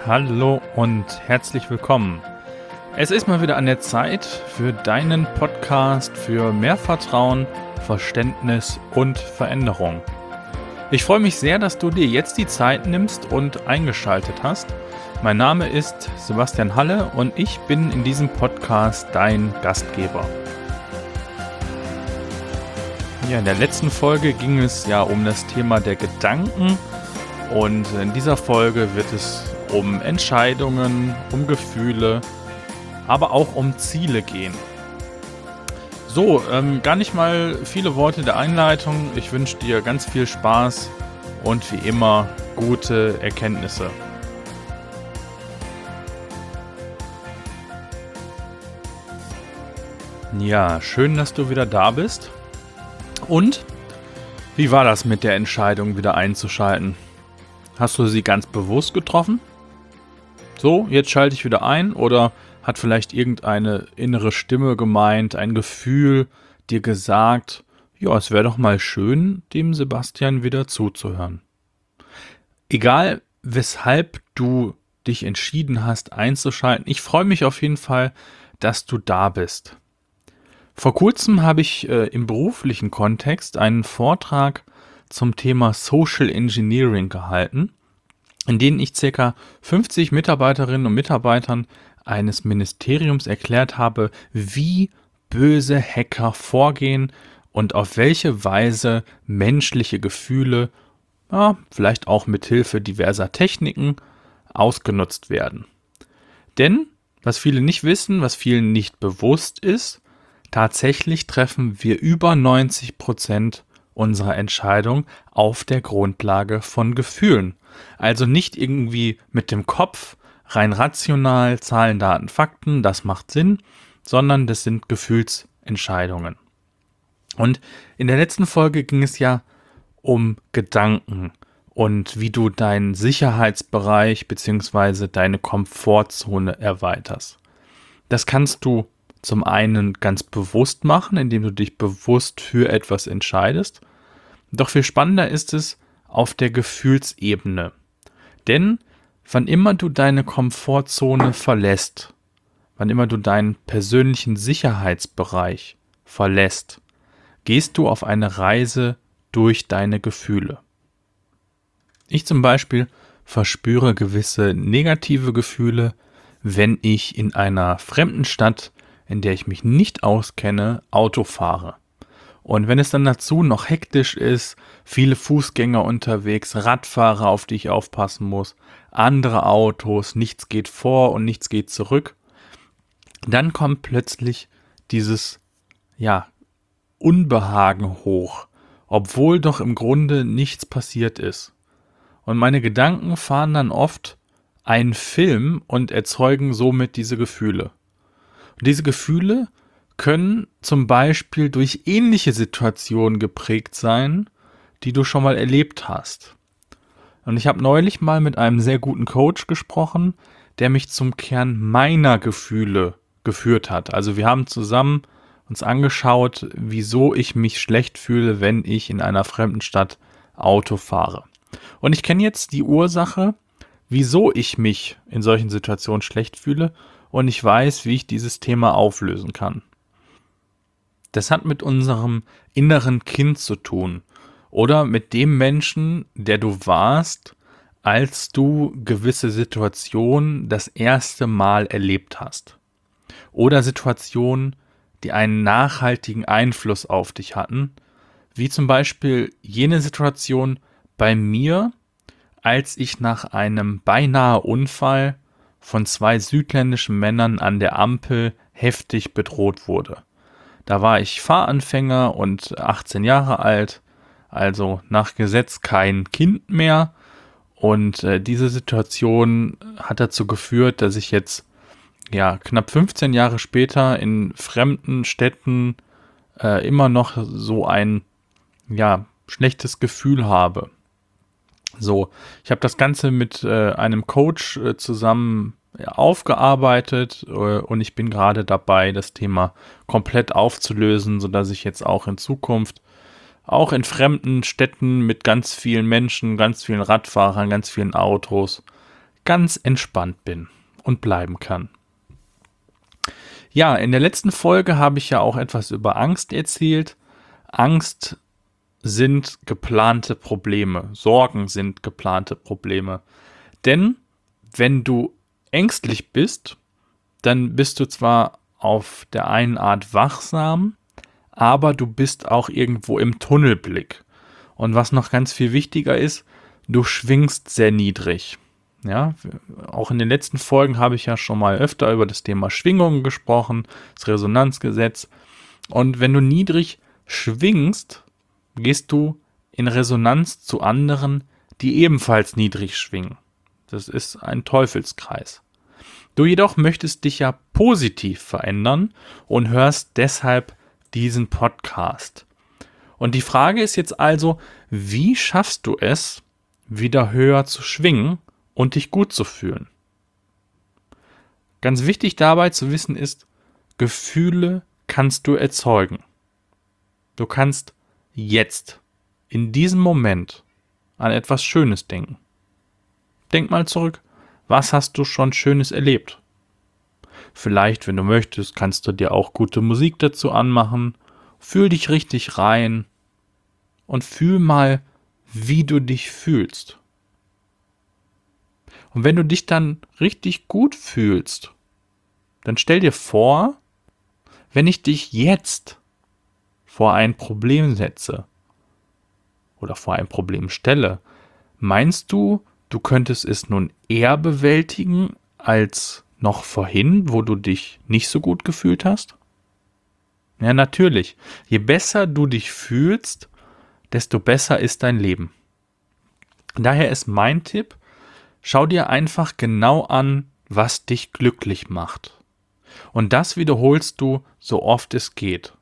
Hallo und herzlich willkommen. Es ist mal wieder an der Zeit für deinen Podcast für mehr Vertrauen, Verständnis und Veränderung. Ich freue mich sehr, dass du dir jetzt die Zeit nimmst und eingeschaltet hast. Mein Name ist Sebastian Halle und ich bin in diesem Podcast dein Gastgeber. Ja, in der letzten Folge ging es ja um das Thema der Gedanken und in dieser Folge wird es um Entscheidungen, um Gefühle, aber auch um Ziele gehen. So, gar nicht mal viele Worte der Einleitung. Ich wünsche dir ganz viel Spaß und wie immer gute Erkenntnisse. Ja, schön, dass du wieder da bist. Und wie war das mit der Entscheidung, wieder einzuschalten? Hast du sie ganz bewusst getroffen? So, jetzt schalte ich wieder ein, oder hat vielleicht irgendeine innere Stimme gemeint, ein Gefühl dir gesagt, ja, es wäre doch mal schön, dem Sebastian wieder zuzuhören. Egal, weshalb du dich entschieden hast einzuschalten, ich freue mich auf jeden Fall, dass du da bist. Vor kurzem habe ich im beruflichen Kontext einen Vortrag zum Thema Social Engineering gehalten, in denen ich ca. 50 Mitarbeiterinnen und Mitarbeitern eines Ministeriums erklärt habe, wie böse Hacker vorgehen und auf welche Weise menschliche Gefühle, vielleicht auch mit Hilfe diverser Techniken, ausgenutzt werden. Denn, was viele nicht wissen, was vielen nicht bewusst ist, tatsächlich treffen wir über 90% unserer Entscheidung auf der Grundlage von Gefühlen. Also nicht irgendwie mit dem Kopf, rein rational, Zahlen, Daten, Fakten, das macht Sinn, sondern das sind Gefühlsentscheidungen. Und in der letzten Folge ging es ja um Gedanken und wie du deinen Sicherheitsbereich bzw. deine Komfortzone erweiterst. Das kannst du zum einen ganz bewusst machen, indem du dich bewusst für etwas entscheidest. Doch viel spannender ist es auf der Gefühlsebene. Denn wann immer du deine Komfortzone verlässt, wann immer du deinen persönlichen Sicherheitsbereich verlässt, gehst du auf eine Reise durch deine Gefühle. Ich zum Beispiel verspüre gewisse negative Gefühle, wenn ich in einer fremden Stadt, in der ich mich nicht auskenne, Auto fahre. Und wenn es dann dazu noch hektisch ist, viele Fußgänger unterwegs, Radfahrer, auf die ich aufpassen muss, andere Autos, nichts geht vor und nichts geht zurück, dann kommt plötzlich dieses, Unbehagen hoch, obwohl doch im Grunde nichts passiert ist. Und meine Gedanken fahren dann oft einen Film und erzeugen somit diese Gefühle. Und diese Gefühle können zum Beispiel durch ähnliche Situationen geprägt sein, die du schon mal erlebt hast. Und ich habe neulich mal mit einem sehr guten Coach gesprochen, der mich zum Kern meiner Gefühle geführt hat. Also wir haben zusammen uns angeschaut, wieso ich mich schlecht fühle, wenn ich in einer fremden Stadt Auto fahre. Und ich kenne jetzt die Ursache, wieso ich mich in solchen Situationen schlecht fühle, und ich weiß, wie ich dieses Thema auflösen kann. Das hat mit unserem inneren Kind zu tun oder mit dem Menschen, der du warst, als du gewisse Situationen das erste Mal erlebt hast. Oder Situationen, die einen nachhaltigen Einfluss auf dich hatten, wie zum Beispiel jene Situation bei mir, als ich nach einem beinahe Unfall von 2 südländischen Männern an der Ampel heftig bedroht wurde. Da war ich Fahranfänger und 18 Jahre alt, also nach Gesetz kein Kind mehr. Und diese Situation hat dazu geführt, dass ich jetzt knapp 15 Jahre später in fremden Städten immer noch so ein schlechtes Gefühl habe. So, ich habe das Ganze mit einem Coach zusammen aufgearbeitet und ich bin gerade dabei, das Thema komplett aufzulösen, sodass ich jetzt auch in Zukunft auch in fremden Städten mit ganz vielen Menschen, ganz vielen Radfahrern, ganz vielen Autos ganz entspannt bin und bleiben kann. Ja, in der letzten Folge habe ich ja auch etwas über Angst erzählt. Angst sind geplante Probleme. Sorgen sind geplante Probleme. Denn wenn du ängstlich bist, dann bist du zwar auf der einen Art wachsam, aber du bist auch irgendwo im Tunnelblick. Und was noch ganz viel wichtiger ist, du schwingst sehr niedrig. Ja, auch in den letzten Folgen habe ich ja schon mal öfter über das Thema Schwingungen gesprochen, das Resonanzgesetz. Und wenn du niedrig schwingst, gehst du in Resonanz zu anderen, die ebenfalls niedrig schwingen. Das ist ein Teufelskreis. Du jedoch möchtest dich ja positiv verändern und hörst deshalb diesen Podcast. Und die Frage ist jetzt also, wie schaffst du es, wieder höher zu schwingen und dich gut zu fühlen? Ganz wichtig dabei zu wissen ist, Gefühle kannst du erzeugen. Du kannst jetzt, in diesem Moment, an etwas Schönes denken. Denk mal zurück, was hast du schon Schönes erlebt? Vielleicht, wenn du möchtest, kannst du dir auch gute Musik dazu anmachen. Fühl dich richtig rein und fühl mal, wie du dich fühlst. Und wenn du dich dann richtig gut fühlst, dann stell dir vor, wenn ich dich jetzt vor ein Problem setze oder vor ein Problem stelle, meinst du, du könntest es nun eher bewältigen als noch vorhin, wo du dich nicht so gut gefühlt hast? Ja, natürlich. Je besser du dich fühlst, desto besser ist dein Leben. Daher ist mein Tipp, schau dir einfach genau an, was dich glücklich macht. Und das wiederholst du so oft es geht.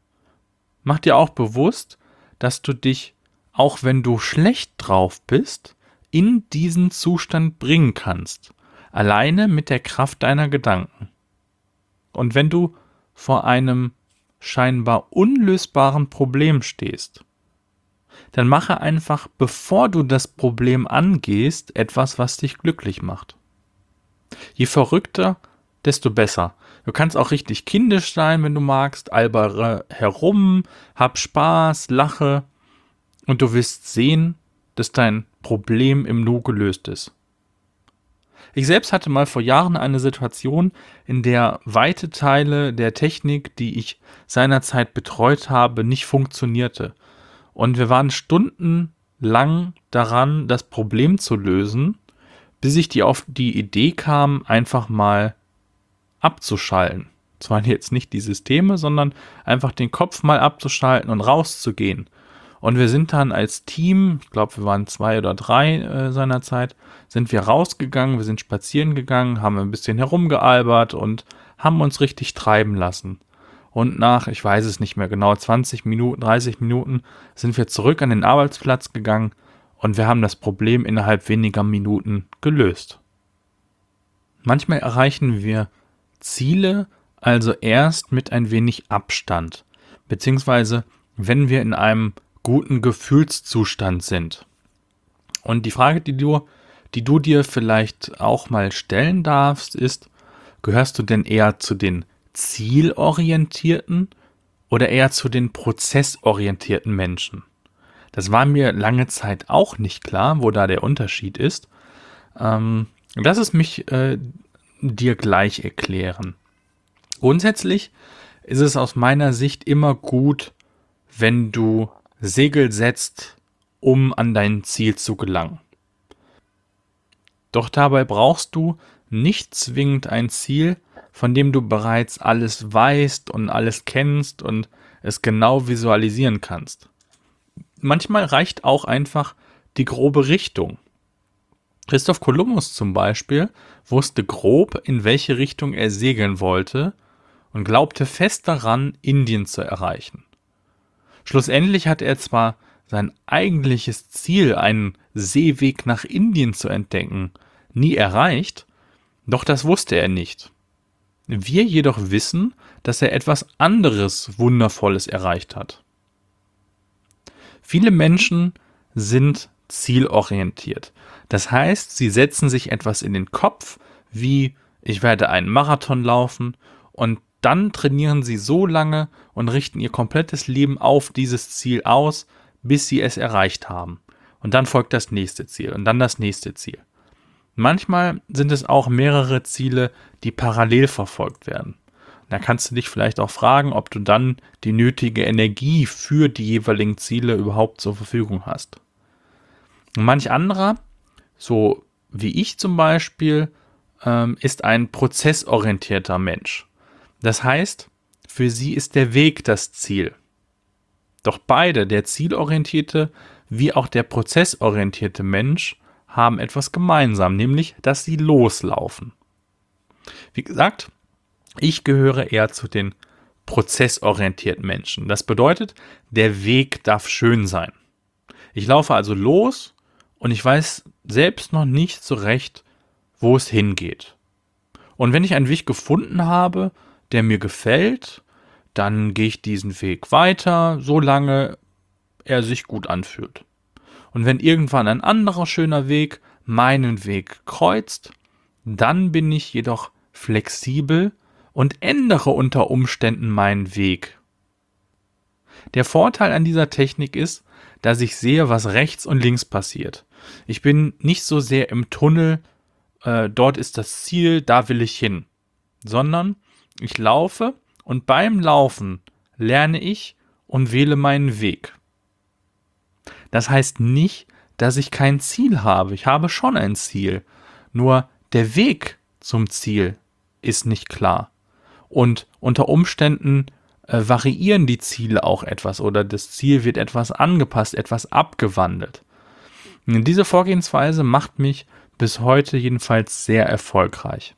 Mach dir auch bewusst, dass du dich, auch wenn du schlecht drauf bist, in diesen Zustand bringen kannst. Alleine mit der Kraft deiner Gedanken. Und wenn du vor einem scheinbar unlösbaren Problem stehst, dann mache einfach, bevor du das Problem angehst, etwas, was dich glücklich macht. Je verrückter, desto besser. Du kannst auch richtig kindisch sein, wenn du magst, albere herum, hab Spaß, lache und du wirst sehen, dass dein Problem im Nu gelöst ist. Ich selbst hatte mal vor Jahren eine Situation, in der weite Teile der Technik, die ich seinerzeit betreut habe, nicht funktionierte. Und wir waren stundenlang daran, das Problem zu lösen, bis ich auf die Idee kam, einfach mal abzuschalten. Zwar jetzt nicht die Systeme, sondern einfach den Kopf mal abzuschalten und rauszugehen. Und wir sind dann als Team, ich glaube, wir waren 2 oder 3 seinerzeit, sind wir rausgegangen, wir sind spazieren gegangen, haben ein bisschen herumgealbert und haben uns richtig treiben lassen. Und nach, ich weiß es nicht mehr genau, 20 Minuten, 30 Minuten sind wir zurück an den Arbeitsplatz gegangen und wir haben das Problem innerhalb weniger Minuten gelöst. Manchmal erreichen wir Ziele also erst mit ein wenig Abstand, beziehungsweise wenn wir in einem guten Gefühlszustand sind. Und die Frage, die du dir vielleicht auch mal stellen darfst, ist, gehörst du denn eher zu den zielorientierten oder eher zu den prozessorientierten Menschen? Das war mir lange Zeit auch nicht klar, wo da der Unterschied ist. Lass es mich dir gleich erklären. Grundsätzlich ist es aus meiner Sicht immer gut, wenn du Segel setzt, um an dein Ziel zu gelangen. Doch dabei brauchst du nicht zwingend ein Ziel, von dem du bereits alles weißt und alles kennst und es genau visualisieren kannst. Manchmal reicht auch einfach die grobe Richtung. Christoph Kolumbus zum Beispiel wusste grob, in welche Richtung er segeln wollte und glaubte fest daran, Indien zu erreichen. Schlussendlich hat er zwar sein eigentliches Ziel, einen Seeweg nach Indien zu entdecken, nie erreicht, doch das wusste er nicht. Wir jedoch wissen, dass er etwas anderes Wundervolles erreicht hat. Viele Menschen sind zielorientiert. Das heißt, sie setzen sich etwas in den Kopf, wie ich werde einen Marathon laufen, und dann trainieren sie so lange und richten ihr komplettes Leben auf dieses Ziel aus, bis sie es erreicht haben. Und dann folgt das nächste Ziel und dann das nächste Ziel. Manchmal sind es auch mehrere Ziele, die parallel verfolgt werden. Da kannst du dich vielleicht auch fragen, ob du dann die nötige Energie für die jeweiligen Ziele überhaupt zur Verfügung hast. Und manch anderer, so wie ich zum Beispiel, ist ein prozessorientierter Mensch. Das heißt, für sie ist der Weg das Ziel. Doch beide, der zielorientierte wie auch der prozessorientierte Mensch, haben etwas gemeinsam, nämlich, dass sie loslaufen. Wie gesagt, ich gehöre eher zu den prozessorientierten Menschen. Das bedeutet, der Weg darf schön sein. Ich laufe also los und ich weiß selbst noch nicht so recht, wo es hingeht. Und wenn ich einen Weg gefunden habe, der mir gefällt, dann gehe ich diesen Weg weiter, solange er sich gut anfühlt. Und wenn irgendwann ein anderer schöner Weg meinen Weg kreuzt, dann bin ich jedoch flexibel und ändere unter Umständen meinen Weg. Der Vorteil an dieser Technik ist, dass ich sehe, was rechts und links passiert. Ich bin nicht so sehr im Tunnel, dort ist das Ziel, da will ich hin, sondern ich laufe und beim Laufen lerne ich und wähle meinen Weg. Das heißt nicht, dass ich kein Ziel habe. Ich habe schon ein Ziel. Nur der Weg zum Ziel ist nicht klar. Und unter Umständen variieren die Ziele auch etwas oder das Ziel wird etwas angepasst, etwas abgewandelt. Und diese Vorgehensweise macht mich bis heute jedenfalls sehr erfolgreich.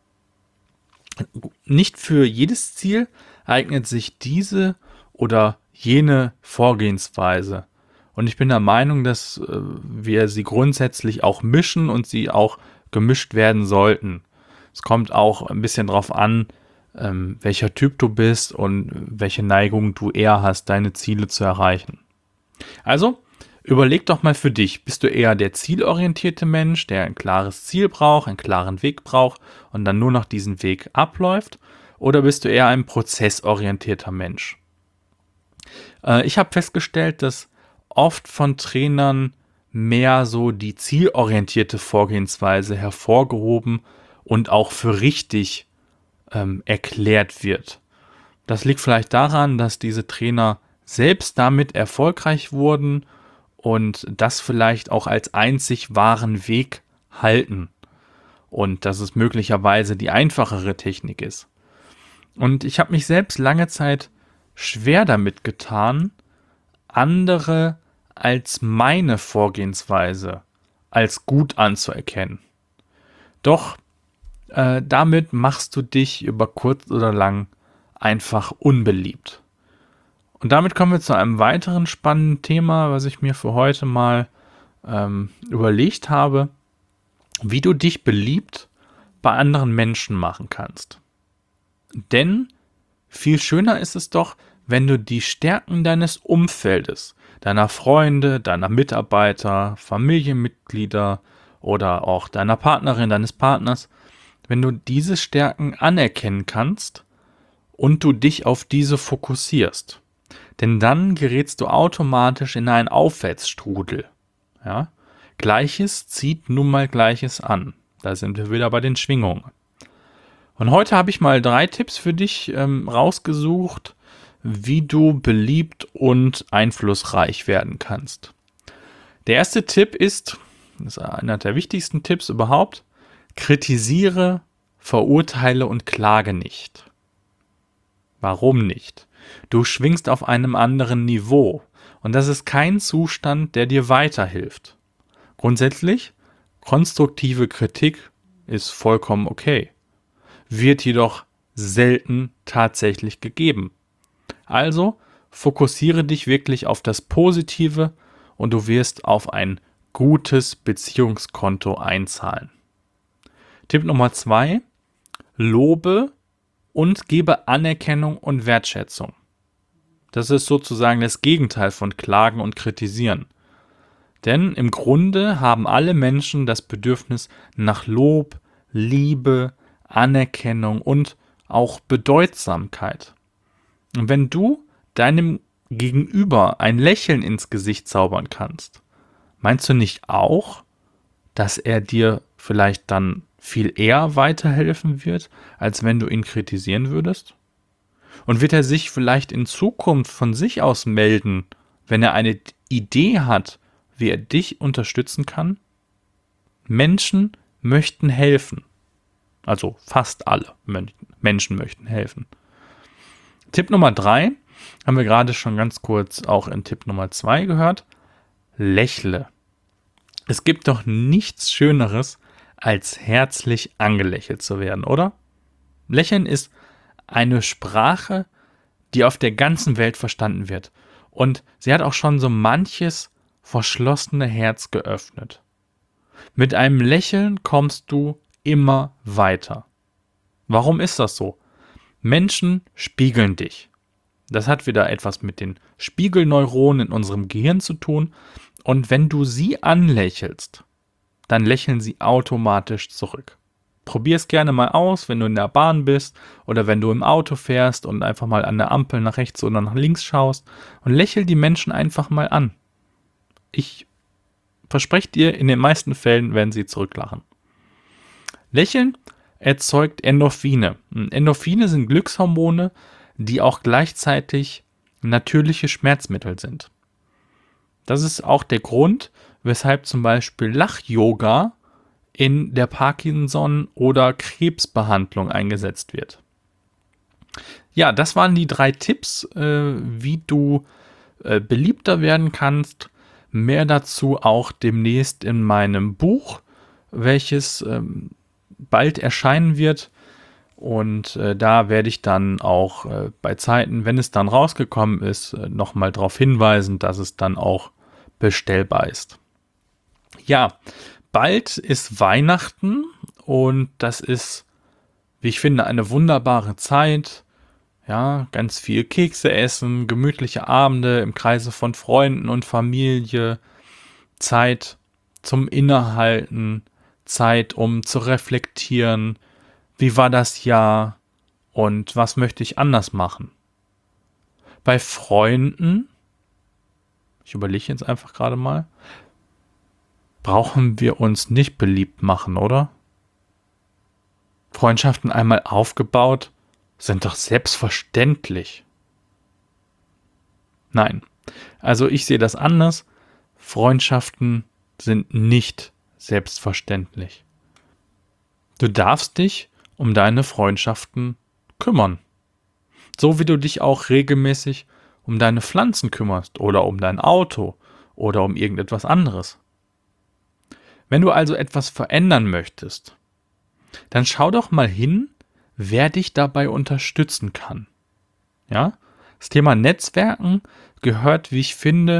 Nicht für jedes Ziel eignet sich diese oder jene Vorgehensweise. Und ich bin der Meinung, dass wir sie grundsätzlich auch mischen und sie auch gemischt werden sollten. Es kommt auch ein bisschen drauf an, welcher Typ du bist und welche Neigung du eher hast, deine Ziele zu erreichen. Also, überleg doch mal für dich, bist du eher der zielorientierte Mensch, der ein klares Ziel braucht, einen klaren Weg braucht und dann nur noch diesen Weg abläuft? Oder bist du eher ein prozessorientierter Mensch? Ich habe festgestellt, dass oft von Trainern mehr so die zielorientierte Vorgehensweise hervorgehoben und auch für richtig erklärt wird. Das liegt vielleicht daran, dass diese Trainer selbst damit erfolgreich wurden und das vielleicht auch als einzig wahren Weg halten und dass es möglicherweise die einfachere Technik ist. Und ich habe mich selbst lange Zeit schwer damit getan, andere als meine Vorgehensweise als gut anzuerkennen. Doch damit machst du dich über kurz oder lang einfach unbeliebt. Und damit kommen wir zu einem weiteren spannenden Thema, was ich mir für heute mal überlegt habe, wie du dich beliebt bei anderen Menschen machen kannst. Denn viel schöner ist es doch, wenn du die Stärken deines Umfeldes, deiner Freunde, deiner Mitarbeiter, Familienmitglieder oder auch deiner Partnerin, deines Partners, wenn du diese Stärken anerkennen kannst und du dich auf diese fokussierst. Denn dann gerätst du automatisch in einen Aufwärtsstrudel. Ja? Gleiches zieht nun mal Gleiches an. Da sind wir wieder bei den Schwingungen. Und heute habe ich mal 3 Tipps für dich rausgesucht, wie du beliebt und einflussreich werden kannst. Der erste Tipp ist, das ist einer der wichtigsten Tipps überhaupt, kritisiere, verurteile und klage nicht. Warum nicht? Du schwingst auf einem anderen Niveau und das ist kein Zustand, der dir weiterhilft. Grundsätzlich, konstruktive Kritik ist vollkommen okay, wird jedoch selten tatsächlich gegeben. Also fokussiere dich wirklich auf das Positive und du wirst auf ein gutes Beziehungskonto einzahlen. Tipp Nummer 2, lobe und gebe Anerkennung und Wertschätzung. Das ist sozusagen das Gegenteil von Klagen und Kritisieren. Denn im Grunde haben alle Menschen das Bedürfnis nach Lob, Liebe, Anerkennung und auch Bedeutsamkeit. Und wenn du deinem Gegenüber ein Lächeln ins Gesicht zaubern kannst, meinst du nicht auch, dass er dir vielleicht dann viel eher weiterhelfen wird, als wenn du ihn kritisieren würdest? Und wird er sich vielleicht in Zukunft von sich aus melden, wenn er eine Idee hat, wie er dich unterstützen kann? Menschen möchten helfen. Also fast alle Menschen möchten helfen. Tipp Nummer 3 haben wir gerade schon ganz kurz auch in Tipp Nummer 2 gehört. Lächle. Es gibt doch nichts Schöneres, als herzlich angelächelt zu werden, oder? Lächeln ist eine Sprache, die auf der ganzen Welt verstanden wird. Und sie hat auch schon so manches verschlossene Herz geöffnet. Mit einem Lächeln kommst du immer weiter. Warum ist das so? Menschen spiegeln dich. Das hat wieder etwas mit den Spiegelneuronen in unserem Gehirn zu tun. Und wenn du sie anlächelst, dann lächeln sie automatisch zurück. Probier es gerne mal aus, wenn du in der Bahn bist oder wenn du im Auto fährst und einfach mal an der Ampel nach rechts oder nach links schaust und lächel die Menschen einfach mal an. Ich verspreche dir, in den meisten Fällen werden sie zurücklachen. Lächeln erzeugt Endorphine. Endorphine sind Glückshormone, die auch gleichzeitig natürliche Schmerzmittel sind. Das ist auch der Grund, weshalb zum Beispiel Lach-Yoga in der Parkinson- oder Krebsbehandlung eingesetzt wird. Ja, das waren die 3 Tipps, wie du beliebter werden kannst. Mehr dazu auch demnächst in meinem Buch, welches bald erscheinen wird. Und da werde ich dann auch bei Zeiten, wenn es dann rausgekommen ist, nochmal darauf hinweisen, dass es dann auch bestellbar ist. Ja, bald ist Weihnachten und das ist, wie ich finde, eine wunderbare Zeit. Ja, ganz viel Kekse essen, gemütliche Abende im Kreise von Freunden und Familie, Zeit zum Innehalten, Zeit, um zu reflektieren, wie war das Jahr und was möchte ich anders machen. Bei Freunden, ich überlege jetzt einfach gerade mal, brauchen wir uns nicht beliebt machen, oder? Freundschaften einmal aufgebaut sind doch selbstverständlich. Nein, also ich sehe das anders. Freundschaften sind nicht selbstverständlich. Du darfst dich um deine Freundschaften kümmern. So wie du dich auch regelmäßig um deine Pflanzen kümmerst oder um dein Auto oder um irgendetwas anderes. Wenn du also etwas verändern möchtest, dann schau doch mal hin, wer dich dabei unterstützen kann. Ja? Das Thema Netzwerken gehört, wie ich finde,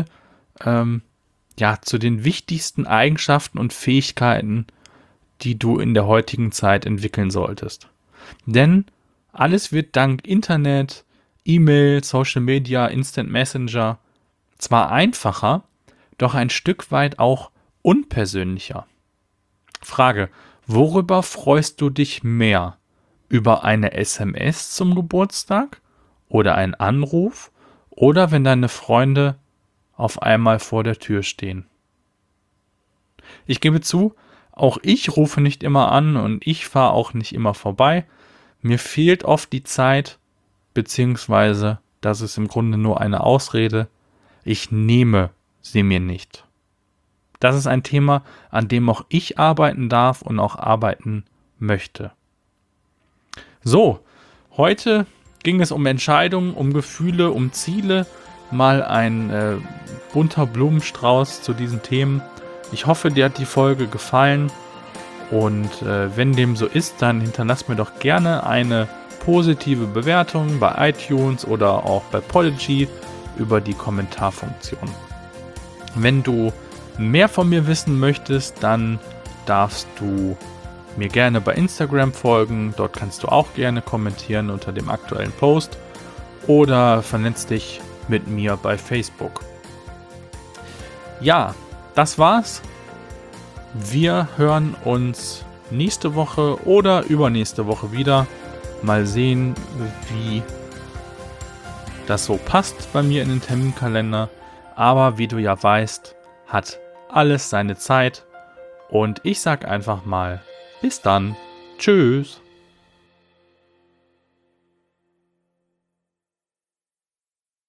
zu den wichtigsten Eigenschaften und Fähigkeiten, die du in der heutigen Zeit entwickeln solltest. Denn alles wird dank Internet, E-Mail, Social Media, Instant Messenger zwar einfacher, doch ein Stück weit auch unpersönlicher. Frage: Worüber freust du dich mehr? Über eine SMS zum Geburtstag oder einen Anruf oder wenn deine Freunde auf einmal vor der Tür stehen? Ich gebe zu, auch ich rufe nicht immer an und ich fahre auch nicht immer vorbei. Mir fehlt oft die Zeit, beziehungsweise das ist im Grunde nur eine Ausrede. Ich nehme sie mir nicht. Das ist ein Thema, an dem auch ich arbeiten darf und auch arbeiten möchte. So, heute ging es um Entscheidungen, um Gefühle, um Ziele. Mal ein bunter Blumenstrauß zu diesen Themen. Ich hoffe, dir hat die Folge gefallen. Und wenn dem so ist, dann hinterlass mir doch gerne eine positive Bewertung bei iTunes oder auch bei Podigy über die Kommentarfunktion. Wenn du mehr von mir wissen möchtest, dann darfst du mir gerne bei Instagram folgen. Dort kannst du auch gerne kommentieren unter dem aktuellen Post oder vernetz dich mit mir bei Facebook. Ja, das war's. Wir hören uns nächste Woche oder übernächste Woche wieder. Mal sehen, wie das so passt bei mir in den Terminkalender. Aber wie du ja weißt, hat alles seine Zeit. Und ich sag einfach mal, bis dann. Tschüss.